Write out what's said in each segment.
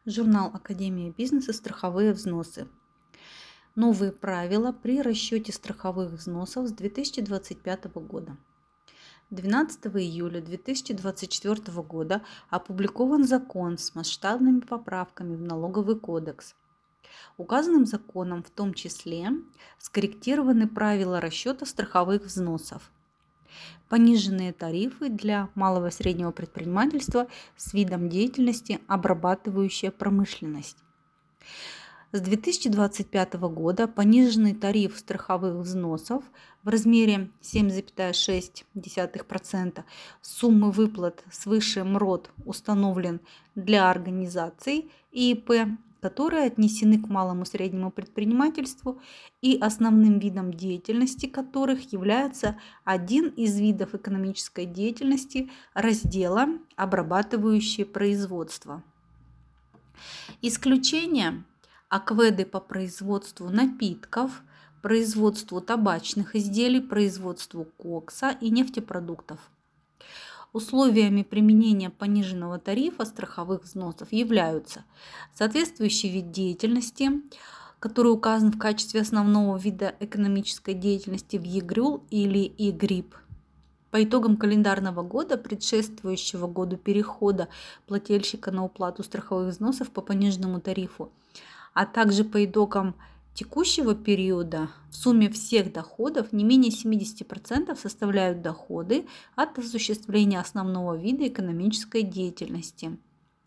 Журнал Академия бизнеса «Страховые взносы». Новые правила при расчете страховых взносов с 2025 года. 12 июля 2024 года опубликован закон с масштабными поправками в Налоговый кодекс. Указанным законом в том числе скорректированы правила расчета страховых взносов. Пониженные тарифы для малого и среднего предпринимательства с видом деятельности обрабатывающая промышленность. С 2025 года пониженный тариф страховых взносов в размере 7,6% суммы выплат свыше МРОТ установлен для организаций и ИП, которые отнесены к малому и среднему предпринимательству и основным видом деятельности которых является один из видов экономической деятельности раздела «Обрабатывающее производство». Исключение – акведы по производству напитков, производству табачных изделий, производству кокса и нефтепродуктов. Условиями применения пониженного тарифа страховых взносов являются соответствующий вид деятельности, который указан в качестве основного вида экономической деятельности в ЕГРЮЛ или ИГРИП. По итогам календарного года, предшествующего году перехода плательщика на уплату страховых взносов по пониженному тарифу, а также по итогам текущего периода, в сумме всех доходов не менее 70% составляют доходы от осуществления основного вида экономической деятельности.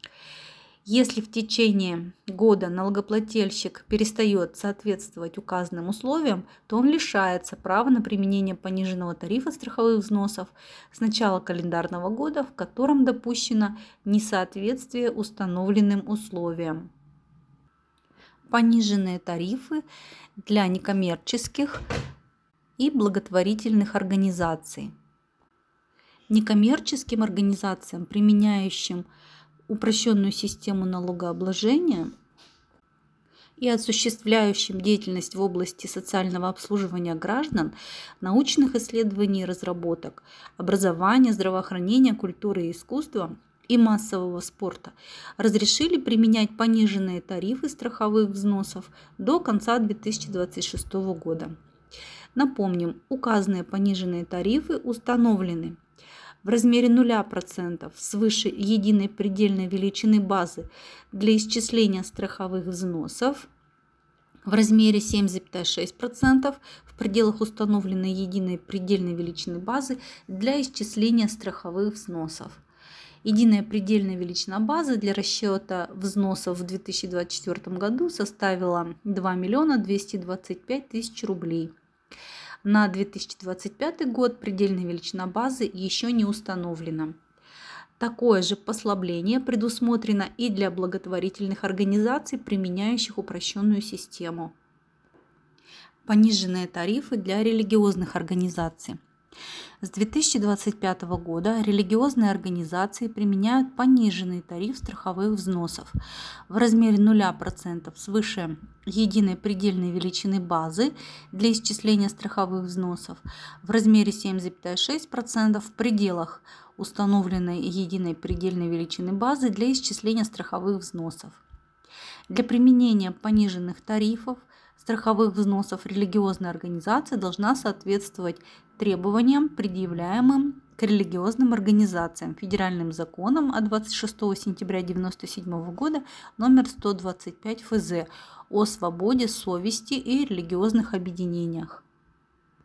Если в течение года налогоплательщик перестает соответствовать указанным условиям, то он лишается права на применение пониженного тарифа страховых взносов с начала календарного года, в котором допущено несоответствие установленным условиям. Пониженные тарифы для некоммерческих и благотворительных организаций. Некоммерческим организациям, применяющим упрощенную систему налогообложения и осуществляющим деятельность в области социального обслуживания граждан, научных исследований и разработок, образования, здравоохранения, культуры и искусства и массового спорта, разрешили применять пониженные тарифы страховых взносов до конца 2026 года. Напомним, указанные пониженные тарифы установлены в размере 0% свыше единой предельной величины базы для исчисления страховых взносов, в размере 7,6% в пределах установленной единой предельной величины базы для исчисления страховых взносов. Единая предельная величина базы для расчета взносов в 2024 году составила 2 225 000 рублей. На 2025 год предельная величина базы еще не установлена. Такое же послабление предусмотрено и для благотворительных организаций, применяющих упрощенную систему. Пониженные тарифы для религиозных организаций. С 2025 года религиозные организации применяют пониженный тариф страховых взносов в размере 0% свыше единой предельной величины базы для исчисления страховых взносов, в размере 7,6% в пределах установленной единой предельной величины базы для исчисления страховых взносов. Для применения пониженных тарифов страховых взносов религиозная организация должна соответствовать требованиям, предъявляемым к религиозным организациям Федеральным законом от 26 сентября 1997 года номер 125 ФЗ о свободе совести и религиозных объединениях.